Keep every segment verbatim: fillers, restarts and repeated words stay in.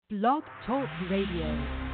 Blog Talk Radio.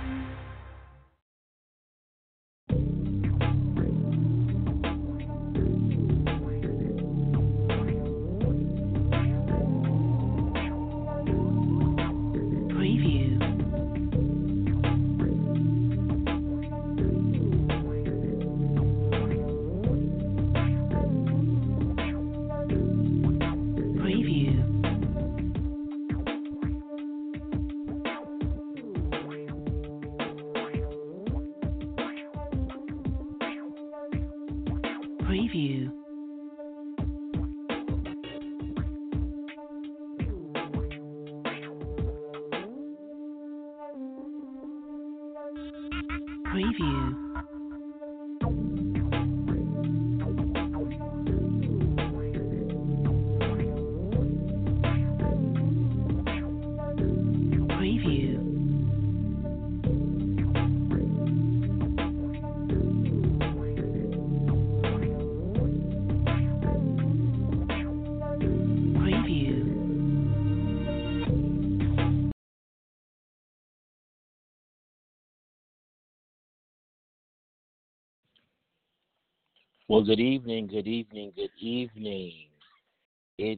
Preview. Preview. Preview. Well, good evening, good evening, good evening. It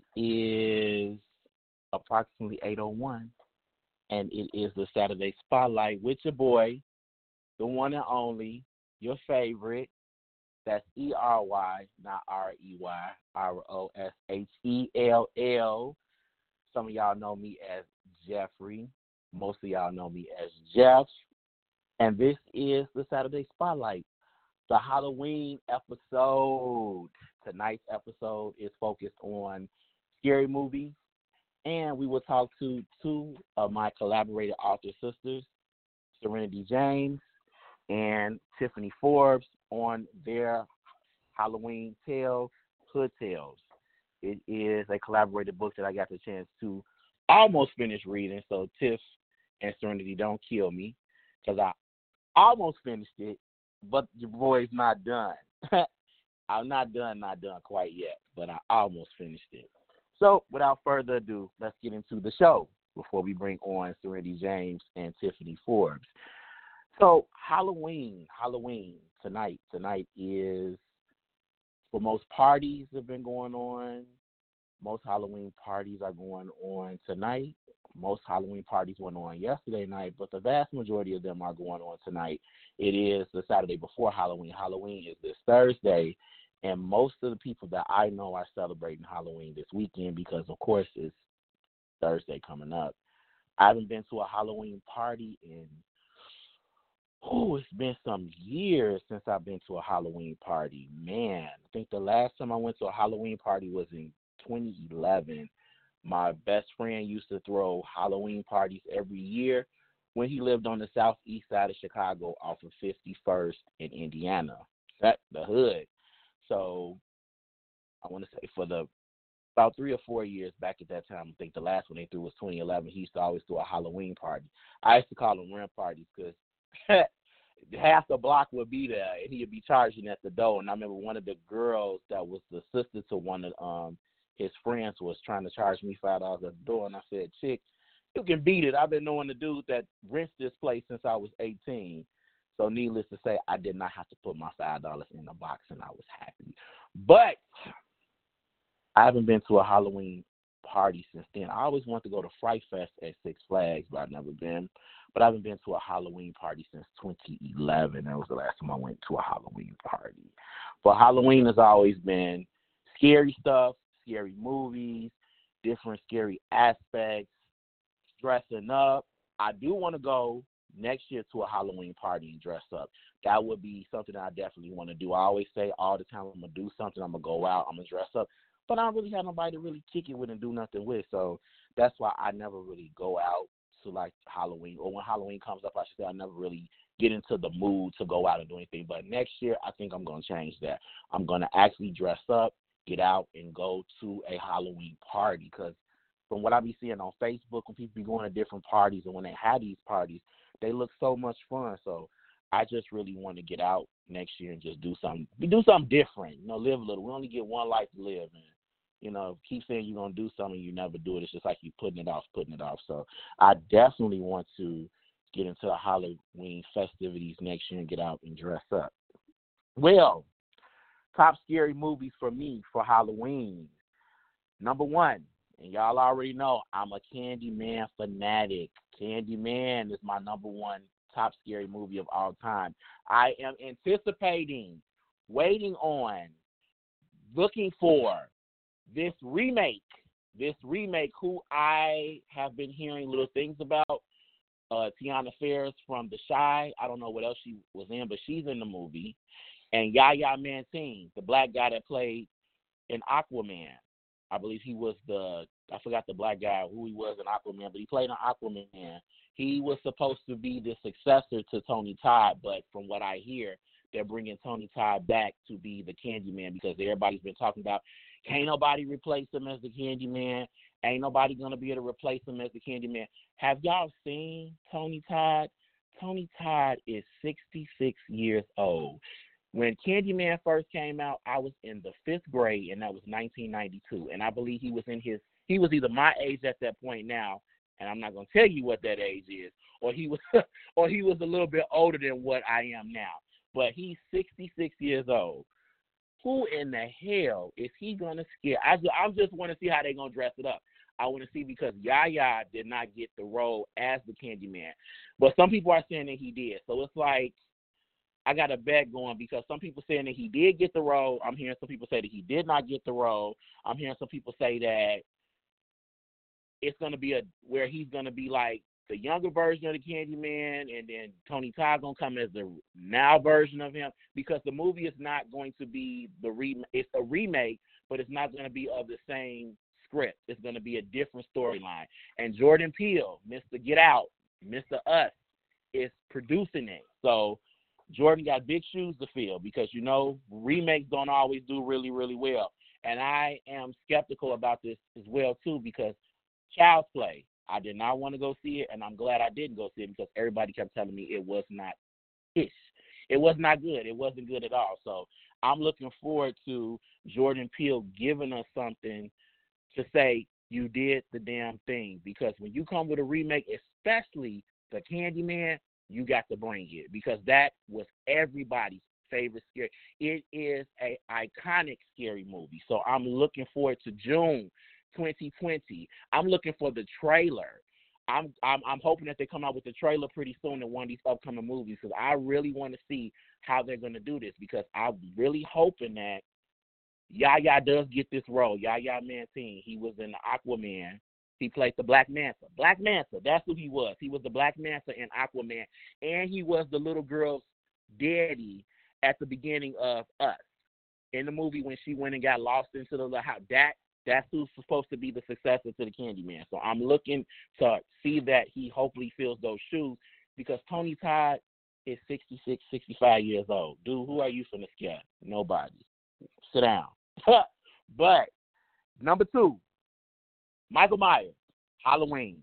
is approximately eight oh one, and it is the Saturday Spotlight with your boy, the one and only, your favorite. That's E R Y, not R E Y, R O S H E L L. Some of y'all know me as Jeffrey. Most of y'all know me as Jeff. And this is the Saturday Spotlight, the Halloween episode. Tonight's episode is focused on scary movies, and we will talk to two of my collaborator author sisters, Serenity James and Tiffany Forbes, on their Halloween tale, Hood Tales. It is a collaborated book that I got the chance to almost finish reading, so Tiff and Serenity, don't kill me, because I almost finished it, but your boy's not done. I'm not done, not done quite yet, but I almost finished it. So without further ado, let's get into the show before we bring on Serenity James and Tiffany Forbes. So Halloween, Halloween, tonight. Tonight is, for most parties have been going on. Most Halloween parties are going on tonight. Most Halloween parties went on yesterday night, but the vast majority of them are going on tonight. It is the Saturday before Halloween. Halloween is this Thursday, and most of the people that I know are celebrating Halloween this weekend because, of course, it's Thursday coming up. I haven't been to a Halloween party in, oh, it's been some years since I've been to a Halloween party. Man, I think the last time I went to a Halloween party was in twenty eleven. My best friend used to throw Halloween parties every year when he lived on the southeast side of Chicago off of fifty-first in Indiana, that the hood. So I want to say for the about three or four years back at that time, I think the last one they threw was twenty eleven. He used to always do a Halloween party. I used to call them rent parties because half the block would be there, and he'd be charging at the door. And I remember one of the girls that was the sister to one of um his friends was trying to charge me five dollars at the door, and I said, "Chick, you can beat it. I've been knowing the dude that rents this place since I was eighteen." So needless to say, I did not have to put my five dollars in the box, and I was happy. But I haven't been to a Halloween party since then. I always wanted to go to Fright Fest at Six Flags, but I've never been. But I haven't been to a Halloween party since twenty eleven. That was the last time I went to a Halloween party. But Halloween has always been scary stuff, scary movies, different scary aspects, dressing up. I do want to go next year to a Halloween party and dress up. That would be something that I definitely want to do. I always say all the time, I'm going to do something, I'm going to go out, I'm going to dress up. But I don't really have nobody to really kick it with and do nothing with. So that's why I never really go out to like Halloween. Or when Halloween comes up, I should say I never really get into the mood to go out and do anything. But next year, I think I'm going to change that. I'm going to actually dress up, get out, and go to a Halloween party. Because from what I be seeing on Facebook, when people be going to different parties and when they have these parties, they look so much fun. So I just really want to get out next year and just do something, do something different. You know, live a little. We only get one life to live, and You know, keep saying you're going to do something, you never do it. It's just like you putting it off, putting it off. So I definitely want to get into the Halloween festivities next year and get out and dress up. Well, top scary movies for me for Halloween. Number one, and y'all already know, I'm a Candyman fanatic. Candyman is my number one top scary movie of all time. I am anticipating, waiting on, looking for this remake, this remake who I have been hearing little things about. Uh, Tiana Ferris from The Chi. I don't know what else she was in, but she's in the movie. And Yahya Mateen, the black guy that played in Aquaman. I believe he was the, I forgot the black guy, who he was in Aquaman, but he played in Aquaman. He was supposed to be the successor to Tony Todd, but from what I hear, they're bringing Tony Todd back to be the Candyman because everybody's been talking about, can't nobody replace him as the Candyman. Ain't nobody going to be able to replace him as the Candyman. Have y'all seen Tony Todd? Tony Todd is sixty-six years old. When Candyman first came out, I was in the fifth grade, and that was nineteen ninety-two. And I believe he was in his, he was either my age at that point now, and I'm not going to tell you what that age is, or he was, or he was a little bit older than what I am now. But he's sixty-six years old. Who in the hell is he going to scare? I just, I just want to see how they're going to dress it up. I want to see because Yahya did not get the role as the Candyman. But some people are saying that he did. So it's like, I got a bet going because some people saying that he did get the role. I'm hearing some people say that he did not get the role. I'm hearing some people say that it's going to be a where he's going to be like the younger version of the Candyman, and then Tony Todd going to come as the now version of him, because the movie is not going to be the re- it's a remake, but it's not going to be of the same script. It's going to be a different storyline. And Jordan Peele, Mister Get Out, Mister Us, is producing it. So Jordan got big shoes to fill because, you know, remakes don't always do really, really well. And I am skeptical about this as well, too, because Child's Play, I did not want to go see it, and I'm glad I didn't go see it because everybody kept telling me it was not ish. It was not good. It wasn't good at all. So I'm looking forward to Jordan Peele giving us something to say, you did the damn thing. Because when you come with a remake, especially the Candyman, you got to bring it, because that was everybody's favorite scary. It is a iconic scary movie. So I'm looking forward to June twenty twenty. I'm looking for the trailer. I'm I'm, I'm hoping that they come out with the trailer pretty soon in one of these upcoming movies, because I really want to see how they're going to do this, because I'm really hoping that Yahya does get this role. Yahya Mateen, he was in Aquaman. He played the Black Manta. Black Manta, that's who he was. He was the Black Manta in Aquaman, and he was the little girl's daddy at the beginning of Us. In the movie when she went and got lost into the house, that, that's who's supposed to be the successor to the Candyman. So I'm looking to see that he hopefully fills those shoes, because Tony Todd is sixty-six, sixty-five years old. Dude, who are you finna scare? Nobody. Sit down. But number two, Michael Myers, Halloween.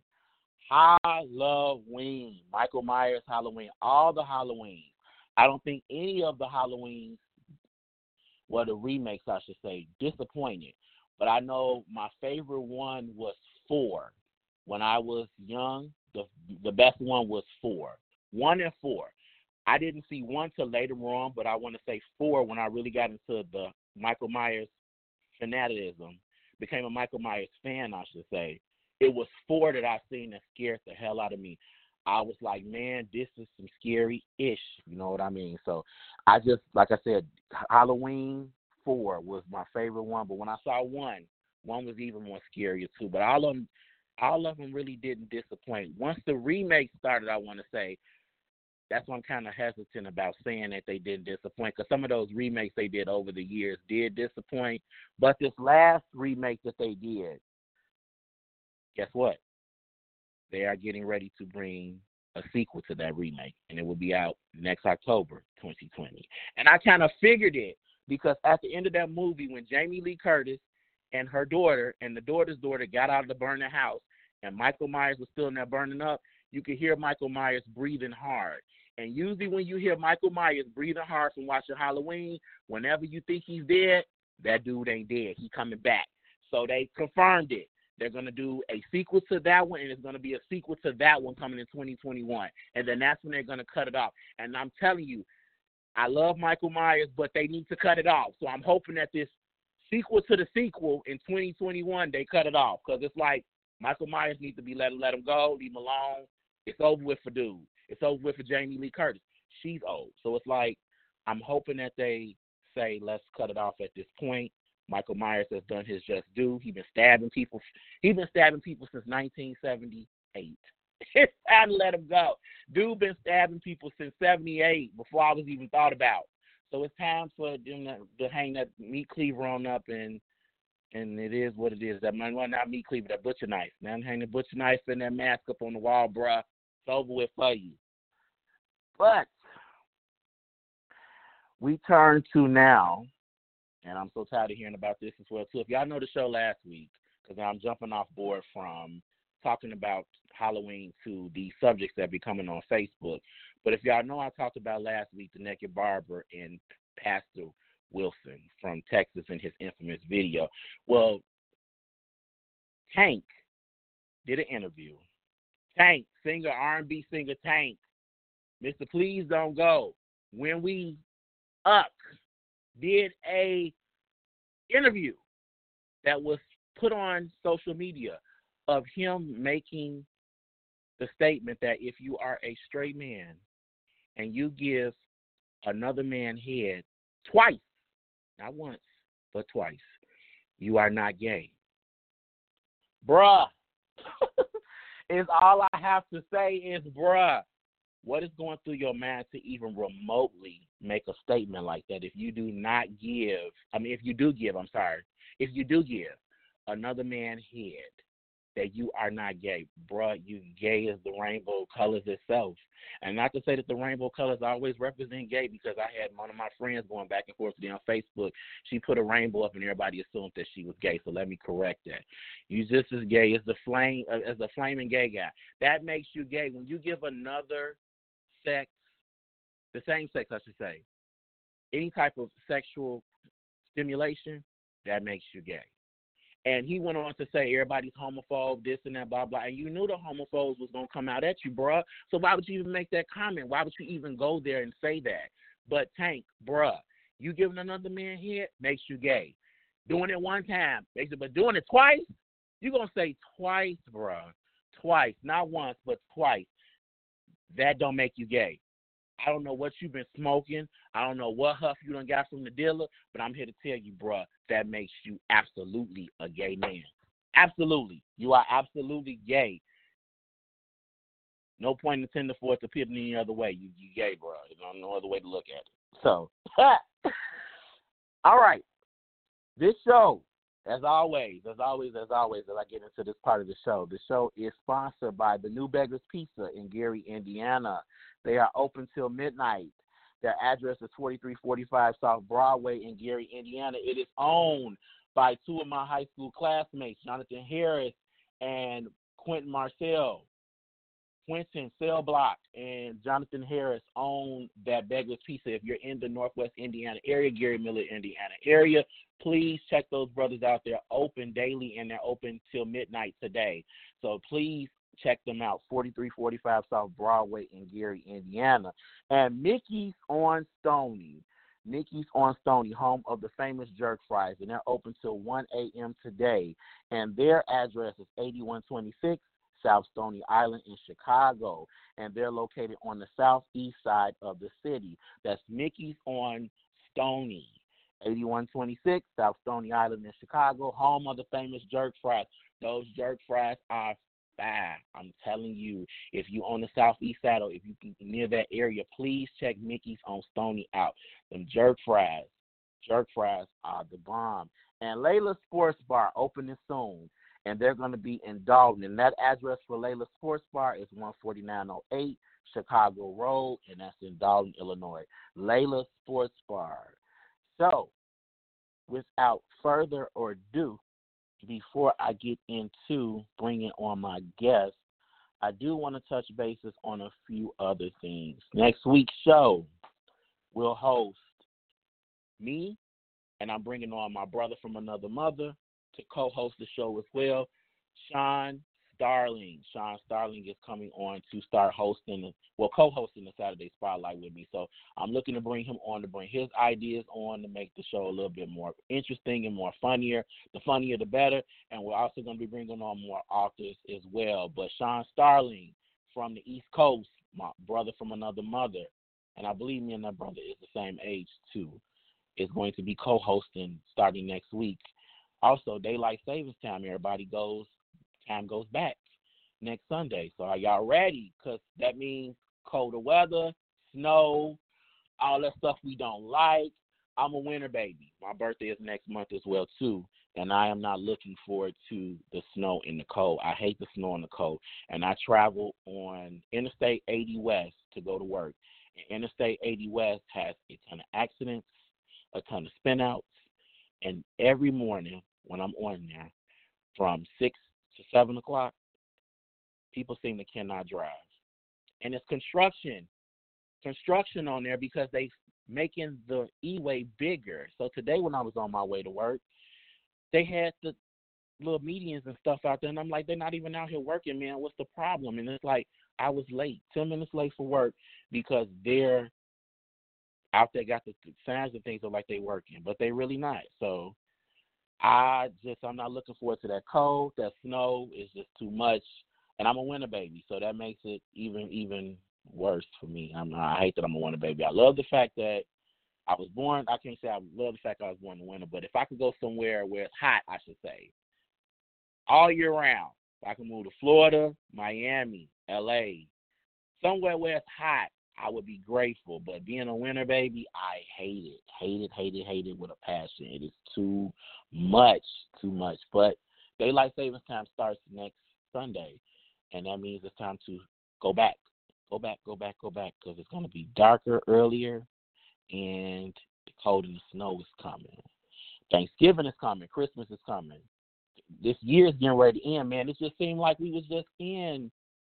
Halloween. Michael Myers, Halloween. All the Halloweens. I don't think any of the Halloweens, well, the remakes, I should say, disappointed. But I know my favorite one was four. When I was young, the the best one was four. One and four. I didn't see one till later on, but I want to say four when I really got into the Michael Myers fanaticism. Became a Michael Myers fan, I should say. It was four that I seen that scared the hell out of me. I was like, man, this is some scary-ish, you know what I mean? So I just, like I said, Halloween four was my favorite one. But when I saw one, one was even more scarier too. But all of them, all of them really didn't disappoint. Once the remake started, I want to say, that's why I'm kind of hesitant about saying that they didn't disappoint, because some of those remakes they did over the years did disappoint. But this last remake that they did, guess what? They are getting ready to bring a sequel to that remake, and it will be out next October twenty twenty. And I kind of figured it, because at the end of that movie, when Jamie Lee Curtis and her daughter and the daughter's daughter got out of the burning house, and Michael Myers was still in there burning up, you could hear Michael Myers breathing hard. And usually when you hear Michael Myers breathing hard from watching Halloween, whenever you think he's dead, that dude ain't dead. He coming back. So they confirmed it. They're going to do a sequel to that one, and it's going to be a sequel to that one coming in twenty twenty-one. And then that's when they're going to cut it off. And I'm telling you, I love Michael Myers, but they need to cut it off. So I'm hoping that this sequel to the sequel in twenty twenty-one, they cut it off. Because it's like Michael Myers needs to be let, let him go, leave him alone. It's over with for dude. It's over with for Jamie Lee Curtis. She's old. So it's like I'm hoping that they say, let's cut it off at this point. Michael Myers has done his just due. He's been stabbing people. He's been stabbing people since nineteen seventy-eight. It's time to let him go. Dude been stabbing people since seventy-eight before I was even thought about. So it's time for them to, to hang that meat cleaver on up, and and it is what it is. That well, not meat cleaver, that butcher knife. Now hang the butcher knife and that mask up on the wall, bruh. It's over with for you. But we turn to now. And I'm so tired of hearing about this as well, too. If y'all know the show last week, because I'm jumping off board from talking about Halloween to the subjects that be coming on Facebook. But if y'all know, I talked about last week the naked barber and Pastor Wilson from Texas in his infamous video. Well, Tank did an interview. Tank, singer, R and B singer Tank, Mister Please Don't Go, When We Up, did a interview that was put on social media of him making the statement that if you are a straight man and you give another man head twice, not once, but twice, you are not gay. Bruh. Is all I have to say is, bruh. What is going through your mind to even remotely make a statement like that if you do not give, I mean, if you do give, I'm sorry, if you do give another man head that you are not gay, bruh, you gay as the rainbow colors itself. And not to say that the rainbow colors always represent gay, because I had one of my friends going back and forth with me on Facebook. She put a rainbow up and everybody assumed that she was gay, so let me correct that. You just as gay as the flame, as the flaming gay guy. That makes you gay. When you give another sex, the same sex, I should say, any type of sexual stimulation, that makes you gay. And he went on to say everybody's homophobe, this and that, blah, blah. And you knew the homophobes was going to come out at you, bruh. So why would you even make that comment? Why would you even go there and say that? But Tank, bruh, you giving another man head makes you gay. Doing it one time makes it, but doing it twice, you're going to say twice, bruh. Twice. Not once, but twice. That don't make you gay. I don't know what you've been smoking. I don't know what huff you done got from the dealer, but I'm here to tell you, bruh, that makes you absolutely a gay man. Absolutely. You are absolutely gay. No point intended for it to pivot any other way. You you gay, bruh. There's no other way to look at it. So, all right. This show, as always, as always, as always, as I get into this part of the show, the show is sponsored by the New Beggars Pizza in Gary, Indiana. They are open till midnight. Their address is forty-three forty-five South Broadway in Gary, Indiana. It is owned by two of my high school classmates, Jonathan Harris and Quentin Marcel. Quentin Cell Block and Jonathan Harris own that Beggars Pizza. If you're in the Northwest Indiana area, Gary Miller, Indiana area, please check those brothers out. They're open daily, and they're open till midnight today. So please check them out, forty-three forty-five South Broadway in Gary, Indiana. And Mickey's on Stony. Mickey's on Stony, home of the famous jerk fries, and they're open till one a.m. today. And their address is eighty-one twenty-six South Stony Island in Chicago, and they're located on the southeast side of the city. That's Mickey's on Stony, eighty-one twenty-six South Stony Island in Chicago, home of the famous jerk fries. Those jerk fries are fire. I'm telling you, if you on the southeast side or if you near that area, please check Mickey's on Stony out. Them jerk fries, jerk fries are the bomb. And Layla Sports Bar opening soon, and they're going to be in Dalton. And that address for Layla Sports Bar is one forty-nine oh eight Chicago Road, and that's in Dalton, Illinois. Layla Sports Bar. So, without further ado, before I get into bringing on my guests, I do want to touch bases on a few other things. Next week's show will host me, and I'm bringing on my brother from another mother, to co-host the show as well. Sean Starling. Sean Starling is coming on to start hosting, well, co-hosting the Saturday Spotlight with me. So I'm looking to bring him on to bring his ideas on to make the show a little bit more interesting and more funnier. The funnier, the better. And we're also going to be bringing on more authors as well. But Sean Starling from the East Coast, my brother from another mother, and I believe me and that brother is the same age too, is going to be co-hosting starting next week. Also, daylight savings time, everybody goes, time goes back next Sunday. So are y'all ready? Because that means colder weather, snow, all that stuff we don't like. I'm a winter baby. My birthday is next month as well, too. And I am not looking forward to the snow and the cold. I hate the snow and the cold. And I travel on Interstate eighty West to go to work. And Interstate eighty West has a ton of accidents, a ton of spin-outs. And every morning when I'm on there, from six to seven o'clock, people seem to cannot drive. And it's construction. Construction on there because they making the E-way bigger. So today when I was on my way to work, they had the little medians and stuff out there, and I'm like, they're not even out here working, man. What's the problem? And it's like, I was late, ten minutes late for work because they're out there got the signs and things are like they working, but they really not. So I just, I'm not looking forward to that cold. That snow is just too much. And I'm a winter baby, so that makes it even, even worse for me. I'm, I hate that I'm a winter baby. I love the fact that I was born, I can't say I love the fact I was born in winter, but if I could go somewhere where it's hot, I should say, all year round, if I could move to Florida, Miami, L A, somewhere where it's hot, I would be grateful. But being a winter baby, I hate it. Hate it, hate it, hate it with a passion. It is too much, too much. But daylight savings time starts next Sunday, and that means it's time to go back. Go back, go back, go back, because it's going to be darker earlier, and the cold and the snow is coming. Thanksgiving is coming. Christmas is coming. This year is getting ready to end, man. It just seemed like we was just in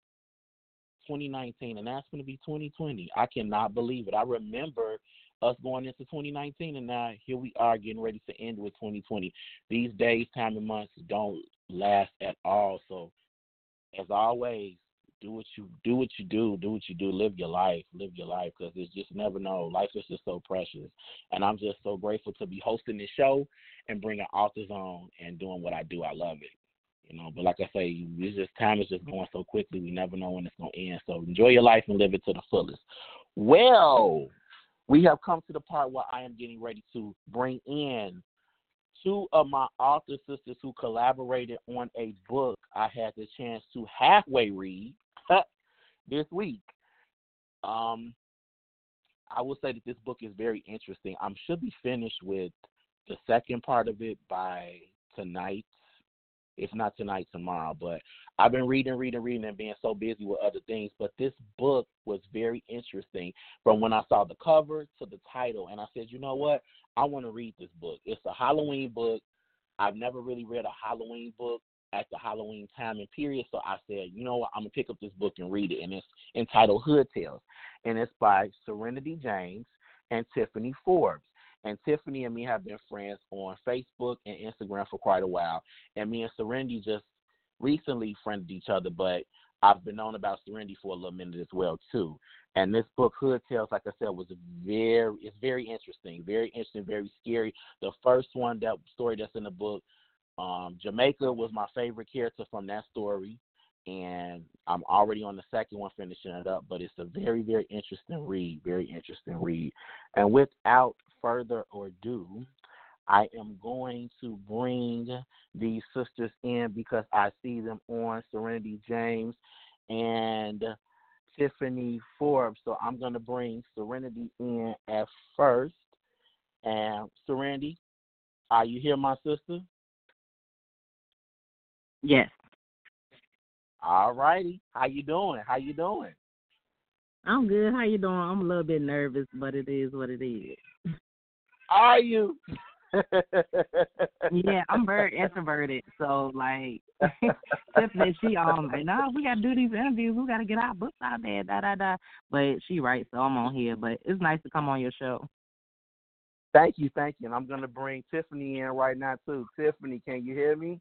twenty nineteen, and that's going to be twenty twenty. I cannot believe it. I remember us going into twenty nineteen, and now here we are getting ready to end with twenty twenty. These days, time, and months don't last at all. So, as always, do what you do, what you do, do what you do. Live your life, live your life, because it's just never know. Life is just so precious, and I'm just so grateful to be hosting this show and bringing authors on and doing what I do. I love it. You know, but like I say, it's just time is just going so quickly. We never know when it's going to end. So enjoy your life and live it to the fullest. Well, we have come to the part where I am getting ready to bring in two of my author sisters who collaborated on a book I had the chance to halfway read this week. Um, I will say that this book is very interesting. I should be finished with the second part of it by tonight. If not tonight, tomorrow. But I've been reading, reading, reading, and being so busy with other things. But this book was very interesting from when I saw the cover to the title. And I said, you know what? I want to read this book. It's a Halloween book. I've never really read a Halloween book at the Halloween time and period. So I said, you know what? I'm going to pick up this book and read it. And it's entitled Hood Tales. And it's by Serenity James and Tiffany Forbes. And Tiffany and me have been friends on Facebook and Instagram for quite a while. And me and Serenity just recently friended each other, but I've been known about Serenity for a little minute as well, too. And this book, Hood Tales, like I said, was very, it's very interesting, very interesting, very scary. The first one, that story that's in the book, um, Jamaica was my favorite character from that story. And I'm already on the second one, finishing it up. But it's a very, very interesting read, very interesting read. And without further ado, I am going to bring these sisters in because I see them on Serenity James and Tiffany Forbes. So I'm going to bring Serenity in at first. And Serenity, are you here, my sister? Yes. All righty. How you doing? How you doing? I'm good. How you doing? I'm a little bit nervous, but it is what it is. Are you? Yeah, I'm very introverted. So, like, Tiffany, she um, like, no, we got to do these interviews. We got to get our books out there, da, da, da. But she right, so I'm on here. But it's nice to come on your show. Thank you, thank you. And I'm going to bring Tiffany in right now, too. Tiffany, can you hear me?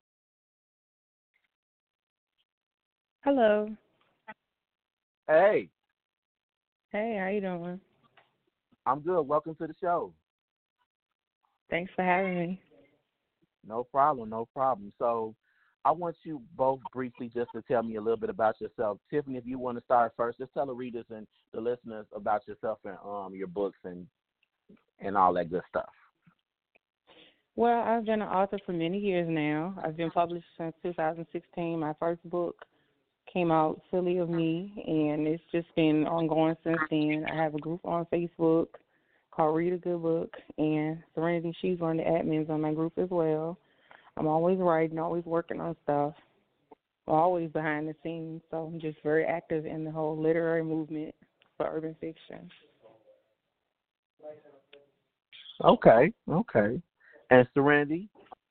Hello. Hey. Hey, how you doing? I'm good. Welcome to the show. Thanks for having me. No problem, no problem. So I want you both briefly just to tell me a little bit about yourself. Tiffany, if you want to start first, just tell the readers and the listeners about yourself and um your books and and all that good stuff. Well, I've been an author for many years now. I've been published since two thousand sixteen. My first book came out, Silly of Me, and it's just been ongoing since then. I have a group on Facebook called Read a Good Book, and Serenity, she's one of the admins on my group as well. I'm always writing, always working on stuff, always behind the scenes, so I'm just very active in the whole literary movement for urban fiction. Okay, okay. And Serenity?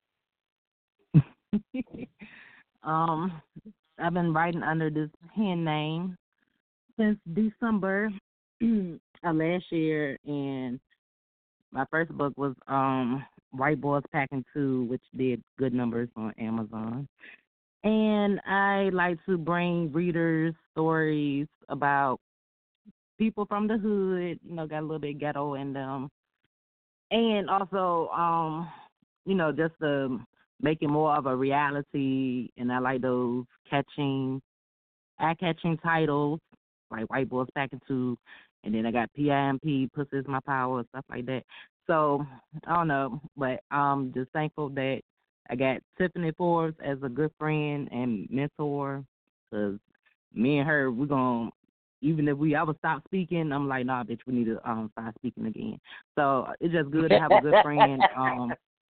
um, I've been writing under this pen name since December of last year, and my first book was um White Boys Packing Two, which did good numbers on Amazon. And I like to bring readers stories about people from the hood, you know, got a little bit ghetto in them. And also, um, you know, just to make it more of a reality. And I like those catching, eye-catching titles, like White Boys Packing Two. And then I got P I M P, Pussy Is My Power, stuff like that. So, I don't know, but I'm just thankful that I got Tiffany Forbes as a good friend and mentor, because me and her, we're going to, even if we ever stop speaking, I'm like, nah, bitch, we need to um, start speaking again. So it's just good to have a good friend um,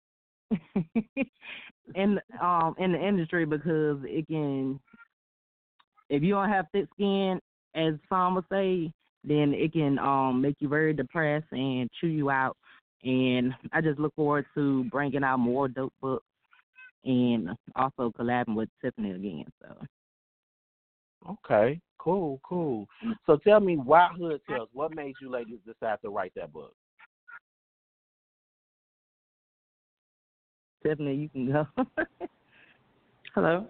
in um in the industry, because it can, if you don't have thick skin, as some would say, then it can um make you very depressed and chew you out. And I just look forward to bringing out more dope books and also collabing with Tiffany again. So. Okay, cool, cool. So tell me, why Hood Tales? What made you ladies decide to write that book? Tiffany, you can go. Hello?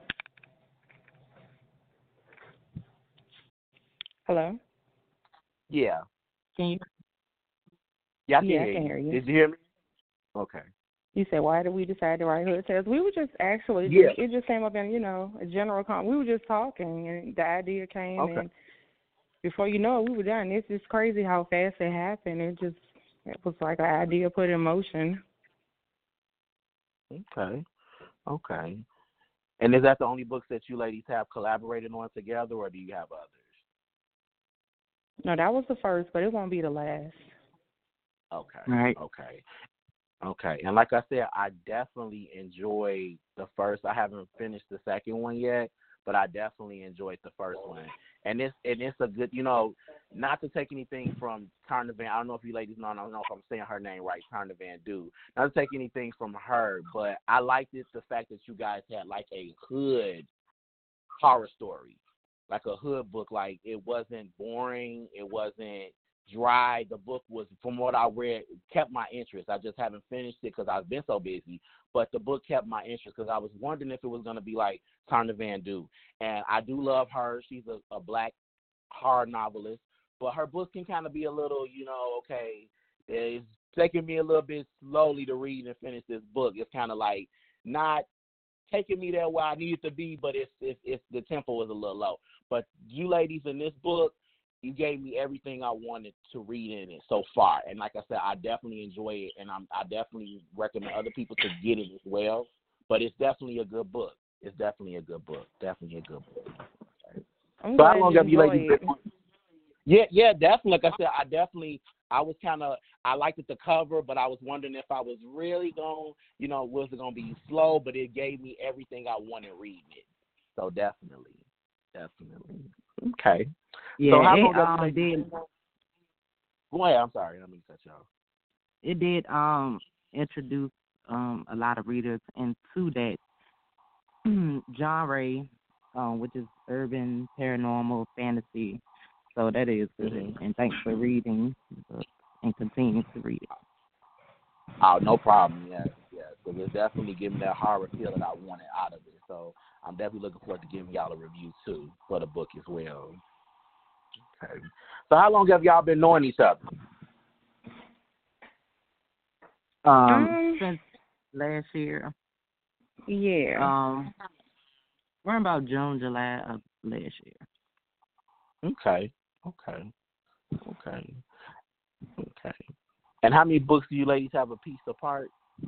Hello? Yeah. Can you? Yeah, I can, yeah, hear, I can you. hear you. Did you hear me? Okay. You said, why did we decide to write Hood Tales? We were just actually, Yeah. just, it just came up in, you know, a general con. We were just talking, and the idea came, Okay. and before you know it, we were done. It's just crazy how fast it happened. It just, it was like an idea put in motion. Okay. Okay. And is that the only books that you ladies have collaborated on together, or do you have others? No, that was the first, but it won't be the last. Okay. Right. Okay. Okay. And like I said, I definitely enjoyed the first. I haven't finished the second one yet, but I definitely enjoyed the first one. And it's and it's a good, you know, not to take anything from Tarna Van. I don't know if you ladies know. I don't know if I'm saying her name right, Tarna Van Du. Not to take anything from her, but I liked it, the fact that you guys had like a hood horror story, like a hood book. Like, it wasn't boring. It wasn't dry. The book was, from what I read, kept my interest. I just haven't finished it because I've been so busy. But the book kept my interest because I was wondering if it was going to be like Tarna Van Du. And I do love her. She's a, a black horror novelist. But her book can kind of be a little, you know, okay, it's taking me a little bit slowly to read and finish this book. It's kind of like not taking me there where I needed to be, but it's, it's, it's the tempo was a little low. But you ladies in this book, you gave me everything I wanted to read in it so far. And like I said, I definitely enjoy it, and I'm, I definitely recommend other people to get it as well. But it's definitely a good book. It's definitely a good book. Definitely a good book. I'm So glad how long you have you ladies enjoyed been? Yeah, yeah, definitely. Like I said, I definitely, I was kind of, I liked it, the cover, but I was wondering if I was really going, you know, was it going to be slow? But it gave me everything I wanted reading it. So definitely, definitely. Okay. Yeah, so how it long have you um ladies did been? Go ahead. I'm sorry. I didn't mean to cut you off. it did um introduce um a lot of readers into that genre, um, which is urban paranormal fantasy. So that is good. Mm-hmm. And thanks for reading the book and continuing to read it. Oh, no problem. Yes, yes. Because it's definitely giving that horror feel that I wanted out of it. So I'm definitely looking forward to giving y'all a review too for the book as well. Okay. So how long have y'all been knowing each other? Um, Um, since last year. yeah. Um, we're about June, July of last year. Okay. Okay. Okay. Okay. And how many books do you ladies have a piece apart?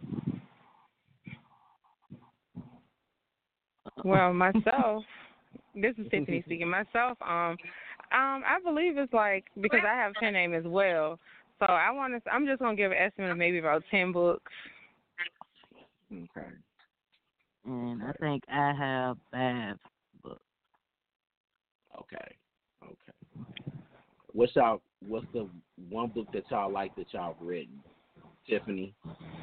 Well, myself, this is Tiffany speaking. Myself, um, um, I believe it's like because I have a pen name as well. So I want to. I'm just gonna give an estimate of maybe about ten books. Okay. And I think I have five books. Okay. Okay. What's y'all? What's the one book that y'all like that y'all have written? Tiffany.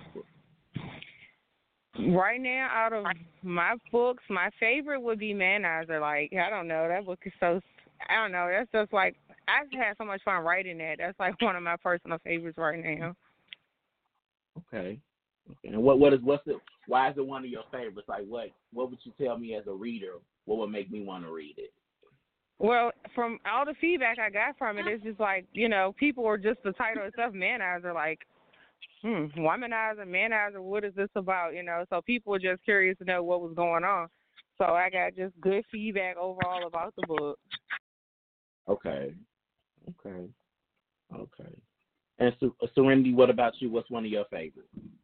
Right now, out of my books, my favorite would be Manizer. Like, I don't know, that book is so, I don't know, that's just like, I've had so much fun writing that. That's like one of my personal favorites right now. Okay. Okay. And what what is what's the why is it one of your favorites? Like what what would you tell me as a reader? What would make me want to read it? Well, from all the feedback I got from it, it's just like, you know, people are just the title itself, Manizer, like, hmm, womanizer, manizer, what is this about, you know? So people were just curious to know what was going on. So I got just good feedback overall about the book. Okay. Okay. Okay. And Ser- Serenity, what about you? What's one of your favorites?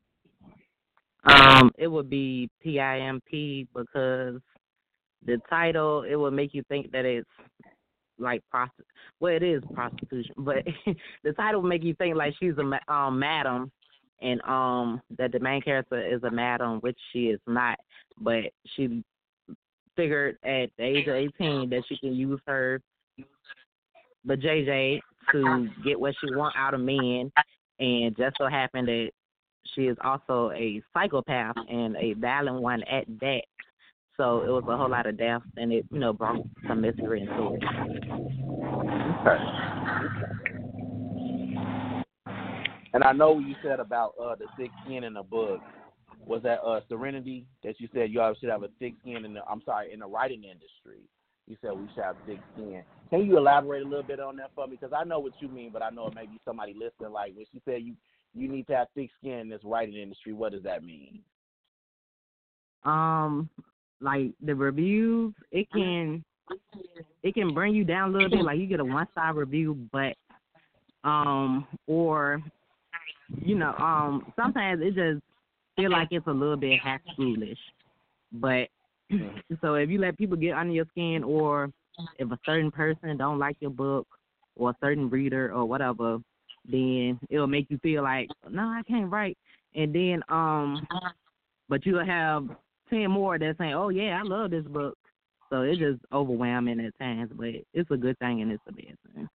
Um, it would be P I M P because the title, it would make you think that it's like prosti- well, it is prostitution, but the title would make you think like she's a ma- um madam, and um that the main character is a madam, which she is not, but she figured at the age of eighteen that she can use her the J J to get what she want out of men, and just so happened that she is also a psychopath and a violent one at that. So it was a whole lot of death, and it, you know, brought some mystery into it. Okay. And I know what you said about uh, the thick skin in the book. Was that uh, Serenity that you said you always should have a thick skin in the, I'm sorry, in the writing industry? You said we should have thick skin. Can you elaborate a little bit on that for me? Because I know what you mean, but I know it may be somebody listening. Like when she said you, you need to have thick skin in this writing industry, what does that mean? Um, like the reviews, it can it can bring you down a little bit. Like you get a one star review, but um, or you know, um, sometimes it just feel like it's a little bit half schoolish. But so if you let people get under your skin, or if a certain person don't like your book, or a certain reader or whatever, then it'll make you feel like, no, I can't write. And then um, but you'll have ten more that saying, oh yeah, I love this book. So it's just overwhelming at times, but it's a good thing and it's a bad thing.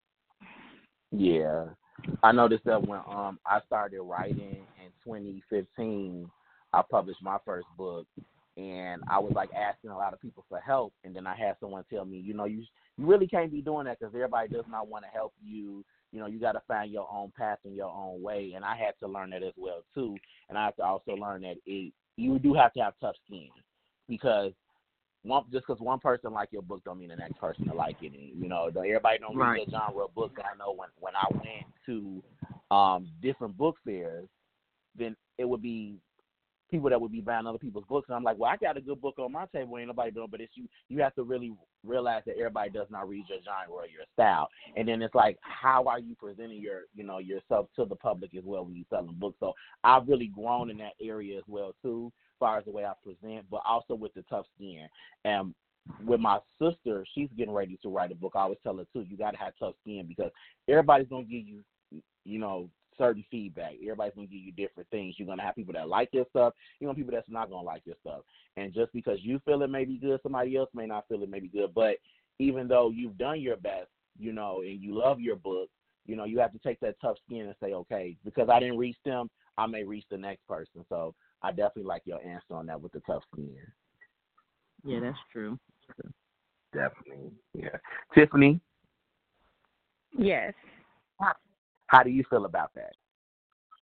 Yeah, I noticed that when um I started writing in twenty fifteen, I published my first book, and I was like asking a lot of people for help, and then I had someone tell me, you know, you you really can't be doing that because everybody does not want to help you. You know, you got to find your own path and your own way, and I had to learn that as well too. And I had to also learn that it you do have to have tough skin, because one, just because one person like your book don't mean the next person to like it. And, you know, everybody don't read Right. that genre of book. I know when, when I went to um, different book fairs, then it would be people that would be buying other people's books. And I'm like, well, I got a good book on my table. Ain't nobody doing, but it's you. You have to really realize that everybody does not read your genre or your style. And then it's like, how are you presenting your, you know, yourself to the public as well when you're selling books? So I've really grown in that area as well too, as far as the way I present, but also with the tough skin. And with my sister, she's getting ready to write a book. I always tell her too, you got to have tough skin because everybody's gonna give you, you know, certain feedback. Everybody's gonna give you different things. You're gonna have people that like your stuff. You're gonna have people that's not gonna like your stuff. And just because you feel it may be good, somebody else may not feel it may be good. But even though you've done your best, you know, and you love your book, you know, you have to take that tough skin and say, okay, because I didn't reach them, I may reach the next person. So I definitely like your answer on that with the tough skin. Yeah, that's true. Definitely. Yeah. Tiffany? Yes. How do you feel about that?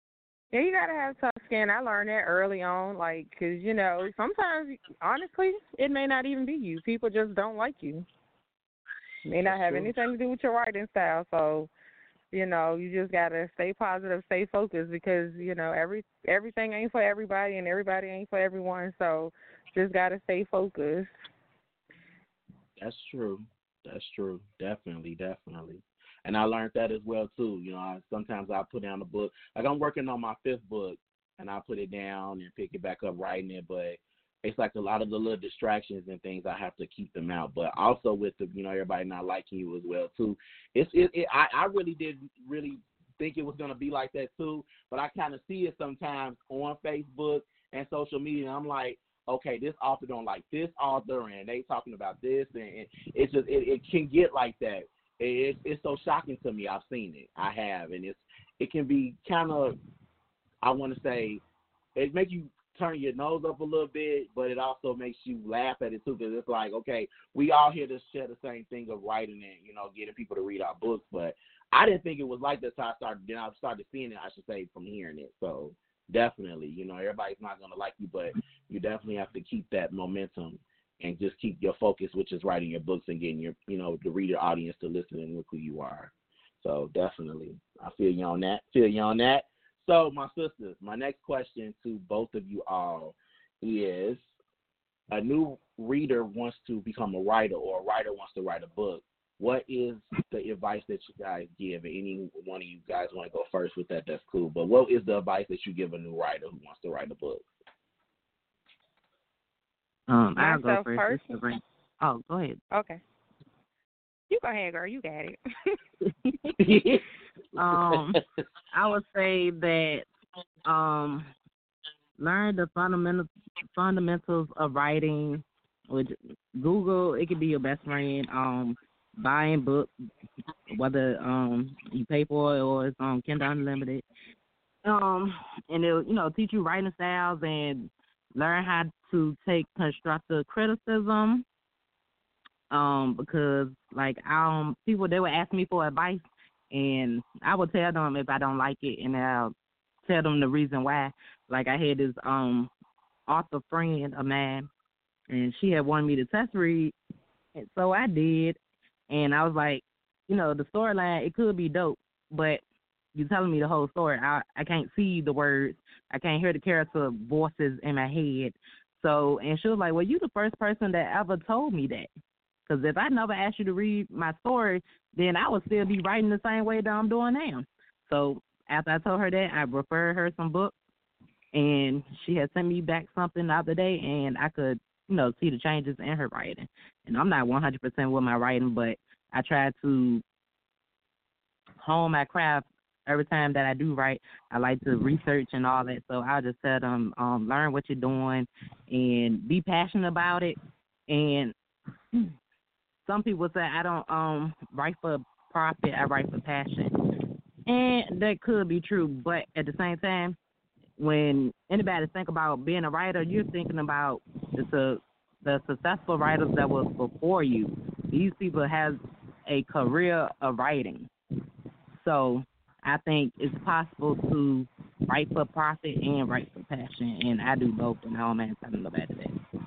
Yeah, you gotta have tough skin. I learned that early on, like, 'cause you know, sometimes, honestly, it may not even be you. People just don't like you. It may not That's have true. anything to do with your writing style. So, you know, you just gotta stay positive, stay focused, because you know every everything ain't for everybody, and everybody ain't for everyone. So, just gotta stay focused. That's true. That's true. Definitely, definitely. And I learned that as well too. You know, I, sometimes I put down a book. Like I'm working on my fifth book, and I put it down and pick it back up writing it. But it's like a lot of the little distractions and things. I have to keep them out. But also with the, you know, everybody not liking you as well too. It's it. it I I really didn't really think it was gonna be like that too. But I kind of see it sometimes on Facebook and social media. And I'm like, okay, this author don't like this author, and they talking about this, and, and it's just it, it can get like that. It, it's so shocking to me. I've seen it. I have, and it's it can be kind of, I want to say, it makes you turn your nose up a little bit, but it also makes you laugh at it too, because it's like, okay, we all here to share the same thing of writing and, you know, getting people to read our books, but I didn't think it was like that, so I started, then I started seeing it, I should say, from hearing it. So definitely, you know, everybody's not going to like you, but you definitely have to keep that momentum and just keep your focus, which is writing your books and getting your, you know, the reader audience to listen and look who you are. So definitely, I feel you on that. Feel you on that. So my sisters, my next question to both of you all is: a new reader wants to become a writer, or a writer wants to write a book. What is the advice that you guys give? Any one of you guys want to go first with that? That's cool. But what is the advice that you give a new writer who wants to write a book? Um, I'll go Myself first. first. Just to bring- Oh, go ahead. Okay. You go ahead, girl. You got it. um, I would say that um, learn the fundamental fundamentals of writing. With Google, it could be your best friend. Um, buying books, whether um you pay for it or it's on Kindle Unlimited. Um, and it'll, you know, teach you writing styles and learn how to take constructive criticism. Um, because like um people, they would ask me for advice, and I would tell them if I don't like it, and I'll tell them the reason why. Like I had this um author friend of mine, and she had wanted me to test read, and so I did, and I was like, you know, the storyline, it could be dope, but you're telling me the whole story. I I can't see the words, I can't hear the character voices in my head. So, and she was like, well, you the first person that ever told me that. Because if I never asked you to read my story, then I would still be writing the same way that I'm doing now. So after I told her that, I referred her some books, and she had sent me back something the other day, and I could, you know, see the changes in her writing. And I'm not one hundred percent with my writing, but I try to hone my craft every time that I do write. I like to research and all that, so I'll just tell them, um, learn what you're doing and be passionate about it. And some people say I don't um write for profit, I write for passion. And that could be true, but at the same time, when anybody think about being a writer, you're thinking about the the, the successful writers that was before you. These people have a career of writing. So I think it's possible to write for profit and write for passion, and I do both, and I don't mind telling nobody that.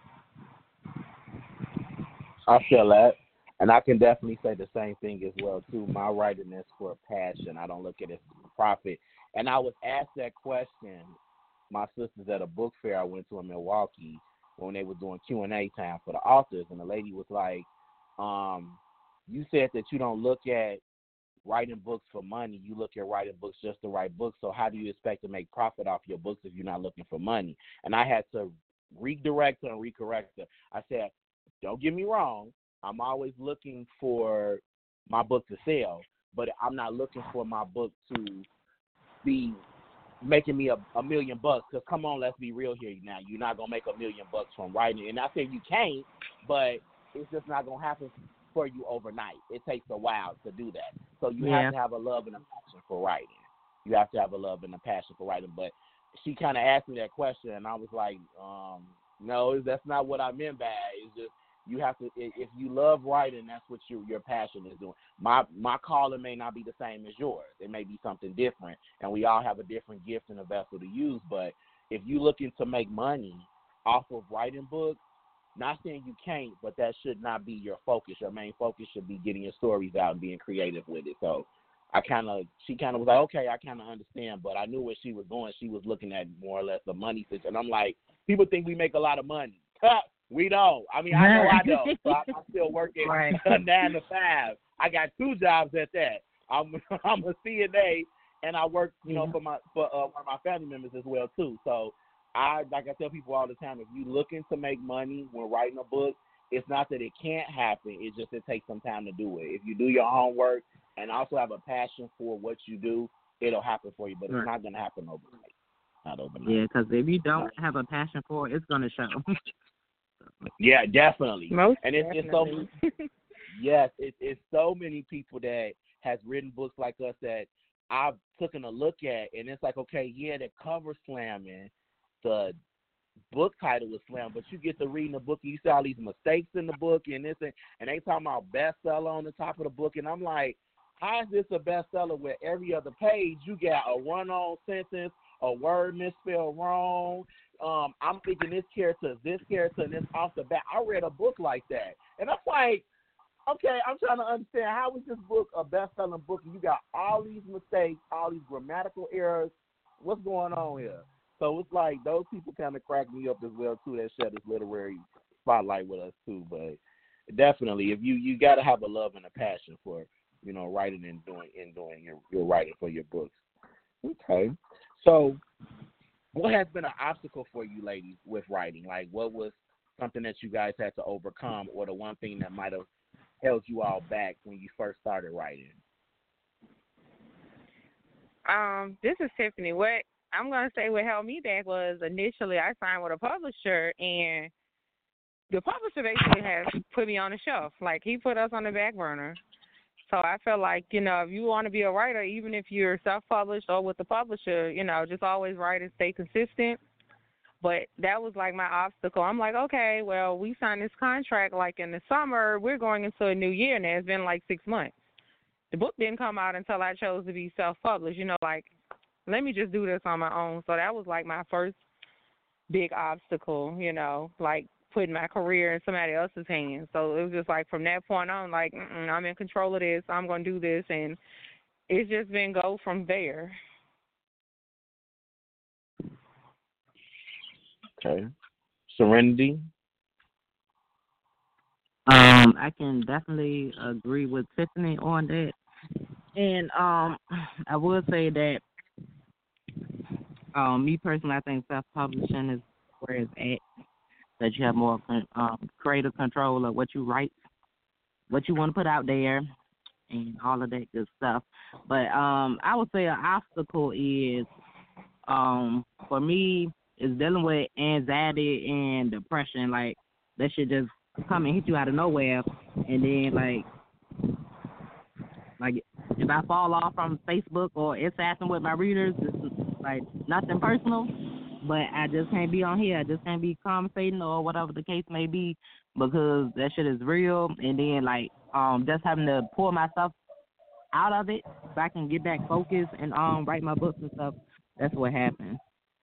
I feel that. And I can definitely say the same thing as well, too. My writing is for passion. I don't look at it for profit. And I was asked that question, my sisters, at a book fair I went to in Milwaukee when they were doing Q and A time for the authors. And the lady was like, um, you said that you don't look at writing books for money. You look at writing books just to write books. So how do you expect to make profit off your books if you're not looking for money? And I had to redirect her and recorrect her. I said, don't get me wrong, I'm always looking for my book to sell, but I'm not looking for my book to be making me a, a million bucks. Because come on, let's be real here now. You're not going to make a million bucks from writing. And I say you can't, but it's just not going to happen for you overnight. It takes a while to do that. So you Yeah. have to have a love and a passion for writing. You have to have a love and a passion for writing. But she kind of asked me that question, and I was like, um, no, that's not what I meant by it. It's just You have to, if you love writing, that's what you, your passion is doing. My my calling may not be the same as yours. It may be something different, and we all have a different gift and a vessel to use. But if you're looking to make money off of writing books, not saying you can't, but that should not be your focus. Your main focus should be getting your stories out and being creative with it. So I kind of, she kind of was like, okay, I kind of understand, but I knew where she was going. She was looking at more or less the money situation. And I'm like, people think we make a lot of money. We don't. I mean, I know I don't. So I'm still working right. nine to five. I got two jobs at that. I'm I'm a C N A, and I work, you know, yeah. for my for uh, one of my family members as well too. So I, like I tell people all the time, if you're looking to make money when writing a book, it's not that it can't happen. It's just it takes some time to do it. If you do your homework and also have a passion for what you do, it'll happen for you. But it's right. not going to happen overnight. Not overnight. Yeah, because if you don't have a passion for it, it's going to show. Yeah, definitely. Most and it's, definitely. it's so yes, it, it's so many people that has written books like us that I've taken a look at, and it's like, okay, yeah, the cover slamming, the book title was slam, but you get to reading the book and you see all these mistakes in the book and this and, and they talking about bestseller on the top of the book, and I'm like, how is this a bestseller where every other page you got a run-on sentence, a word misspelled wrong? Um, I'm thinking this character is this character, and it's off the bat. I read a book like that, and I'm like, okay, I'm trying to understand, how is this book a best-selling book and you got all these mistakes, all these grammatical errors? What's going on here? So it's like those people kind of crack me up as well too. That share this literary spotlight with us too. But definitely, if you you got to have a love and a passion for, you know, writing and doing and doing your, your writing for your books. Okay, so what has been an obstacle for you ladies with writing? Like, what was something that you guys had to overcome, or the one thing that might have held you all back when you first started writing? Um, this is Tiffany. What I'm going to say what held me back was initially I signed with a publisher, and the publisher basically has put me on the shelf. Like, he put us on the back burner. So I feel like, you know, if you want to be a writer, even if you're self-published or with the publisher, you know, just always write and stay consistent. But that was like my obstacle. I'm like, okay, well, we signed this contract like in the summer. We're going into a new year, and it's been like six months. The book didn't come out until I chose to be self-published. You know, like, let me just do this on my own. So that was like my first big obstacle, you know, like putting my career in somebody else's hands. So it was just like from that point on, like, mm-mm, I'm in control of this. I'm going to do this. And it's just been go from there. Okay. Serenity? Um, I can definitely agree with Tiffany on that. And um, I would say that um, me personally, I think self-publishing is where it's at. That you have more um, creative control of what you write, what you want to put out there, and all of that good stuff. But um, I would say an obstacle is, um, for me, is dealing with anxiety and depression. Like, that shit just come and hit you out of nowhere, and then like, like if I fall off from Facebook or Instagram with my readers, it's like nothing personal. But I just can't be on here. I just can't be conversating or whatever the case may be, because that shit is real. And then, like, um, just having to pull myself out of it so I can get back focused and um write my books and stuff. That's what happened.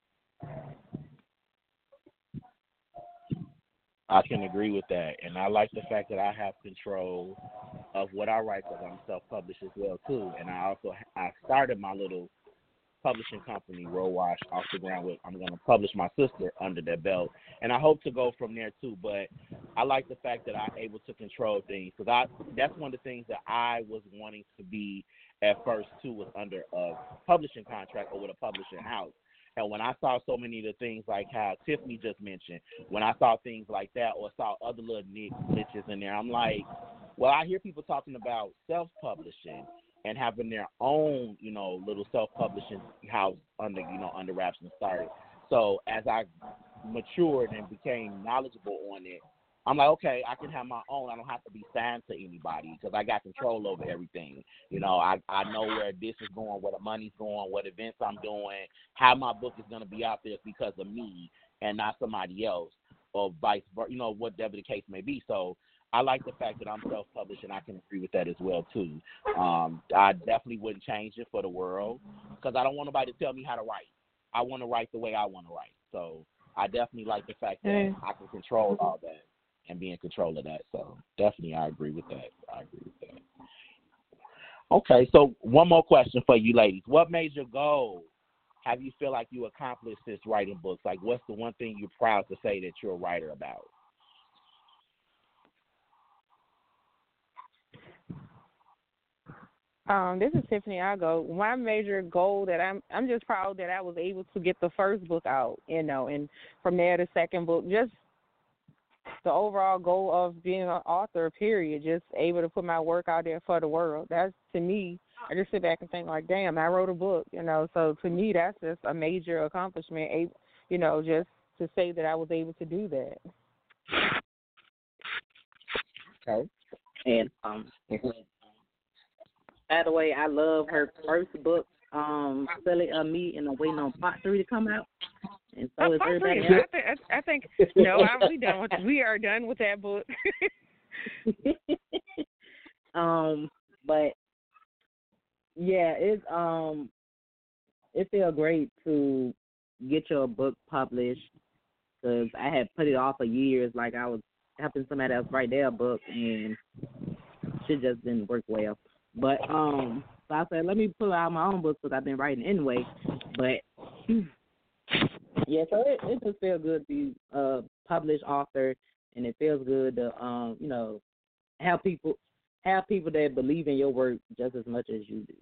I can agree with that. And I like the fact that I have control of what I write because I'm self-published as well, too. And I also I started my little publishing company, Roll Wash, off the ground with. I'm going to publish my sister under their belt, and I hope to go from there too. But I like the fact that I'm able to control things, because I that's one of the things that I was wanting to be at first too, was under a publishing contract or with a publishing house. And when I saw so many of the things like how Tiffany just mentioned, when I saw things like that or saw other little niches in there, I'm like, well, I hear people talking about self-publishing and having their own, you know, little self-publishing house under, you know, under wraps and started. So as I matured and became knowledgeable on it, I'm like, okay, I can have my own. I don't have to be signed to anybody because I got control over everything. You know, I, I know where this is going, where the money's going, what events I'm doing, how my book is going to be out there because of me and not somebody else. or vice versa, you know, whatever the case may be. So I like the fact that I'm self-published, and I can agree with that as well, too. Um, I definitely wouldn't change it for the world because I don't want nobody to tell me how to write. I want to write the way I want to write. So I definitely like the fact that Mm. I can control all that and be in control of that. So definitely I agree with that. I agree with that. Okay, so one more question for you ladies. What major goal have you feel like you accomplished since writing books? Like, what's the one thing you're proud to say that you're a writer about? Um, this is Tiffany. I'll go. My major goal that I'm I'm just proud that I was able to get the first book out, you know, and from there the second book. Just the overall goal of being an author, period. Just able to put my work out there for the world. That's, to me, I just sit back and think like, damn, I wrote a book, you know. So to me, that's just a major accomplishment, a- you know, just to say that I was able to do that. Okay. And um, by the way, I love her first book, um, Silly of Me, and I'm waiting on part three to come out. And so Oh, is part everybody three. else. I, th- I think no, I'm, we done with we are done with that book. um, but yeah, it's um, it feels great to get your book published because I had put it off for years. Like I was helping somebody else write their book, and shit just didn't work well. But um, so I said, let me pull out my own book because I've been writing anyway. But yeah, so it, it just feels good to be a published author, and it feels good to um, you know, have people have people that believe in your work just as much as you do.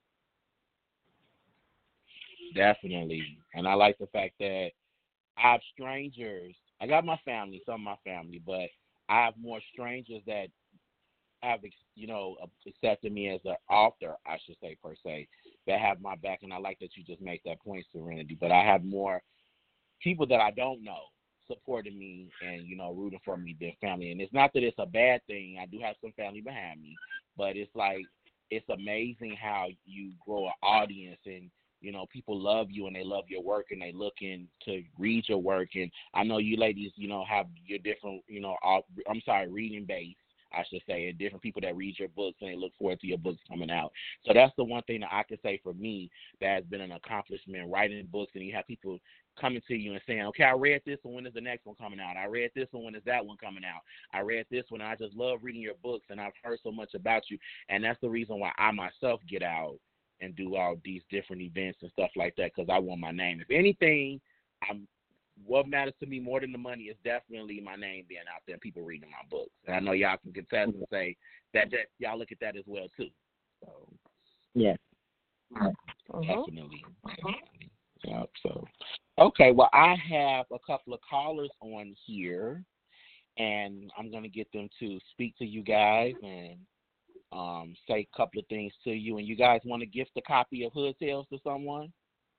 Definitely. And I like the fact that I have strangers. I got my family, some of my family, but I have more strangers that have, you know, accepted me as an author, I should say, per se, that have my back. And I like that you just make that point, Serenity. But I have more people that I don't know supporting me and, you know, rooting for me than family. And it's not that it's a bad thing. I do have some family behind me. But it's like, it's amazing how you grow an audience and, you know, people love you and they love your work and they looking to read your work. And I know you ladies, you know, have your different, you know, I'm sorry, reading base, I should say, and different people that read your books and they look forward to your books coming out. So that's the one thing that I can say for me that has been an accomplishment, writing books, and you have people coming to you and saying, okay, I read this one, when is the next one coming out? I read this one, when is that one coming out? I read this one, and I just love reading your books, and I've heard so much about you, and that's the reason why I myself get out and do all these different events and stuff like that, because I want my name. If anything, I'm what matters to me more than the money is definitely my name being out there and people reading my books. And I know y'all can contest and say that, that y'all look at that as well, too. So, yeah. Uh-huh. Definitely. Definitely. Yeah, so, okay, well, I have a couple of callers on here, and I'm going to get them to speak to you guys and um, say a couple of things to you. And you guys want to gift a copy of Hood Tales to someone?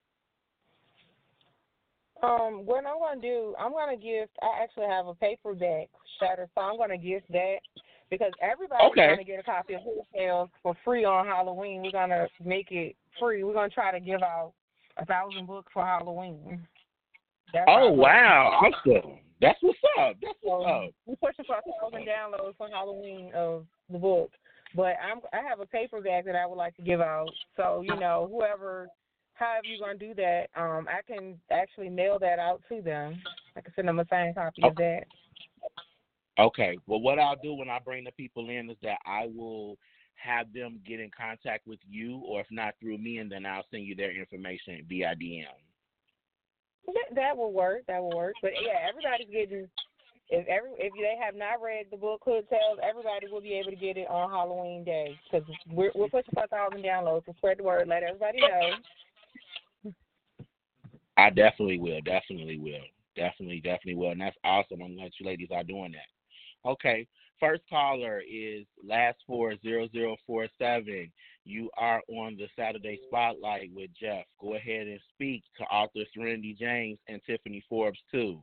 Um, what I'm going to do, I'm going to gift, I actually have a paperback Shatter, so I'm going to gift that because everybody's okay. going to get a copy of Hood Tales for free on Halloween. We're going to make it free. We're going to try to give out a thousand books for Halloween. That's oh, wow. Awesome. That's what's up. That's what's so up. we're pushing for a thousand downloads for Halloween of the book. But I'm, I have a paperback that I would like to give out. So, you know, whoever... however you're going to do that, um, I can actually mail that out to them. I can send them a signed copy okay. of that. Okay. Well, what I'll do when I bring the people in is that I will have them get in contact with you, or if not through me, and then I'll send you their information via D M. That, that will work. That will work. But, yeah, everybody's getting if every if they have not read the book Hood Tales, everybody will be able to get it on Halloween Day because we're, we're pushing for a thousand downloads. So spread the word. Let everybody know. I definitely will. Definitely will. Definitely, definitely will. And that's awesome. I'm glad you ladies are doing that. Okay. First caller is last four zero zero four seven. You are on the Saturday Spotlight with Jeff. Go ahead and speak to author Serenity James and Tiffany Forbes, too.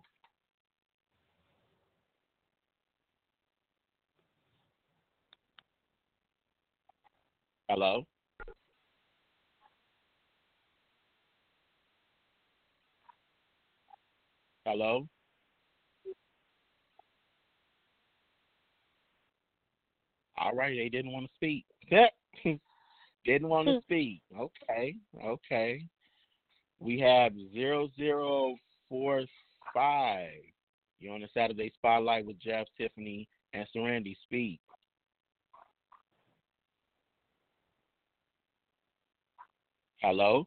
Hello? Hello? All right, they didn't want to speak. Didn't want to speak. Okay, okay. We have zero zero four five. You're on the Saturday Spotlight with Jeff, Tiffany, and Serenity. Speak. Hello?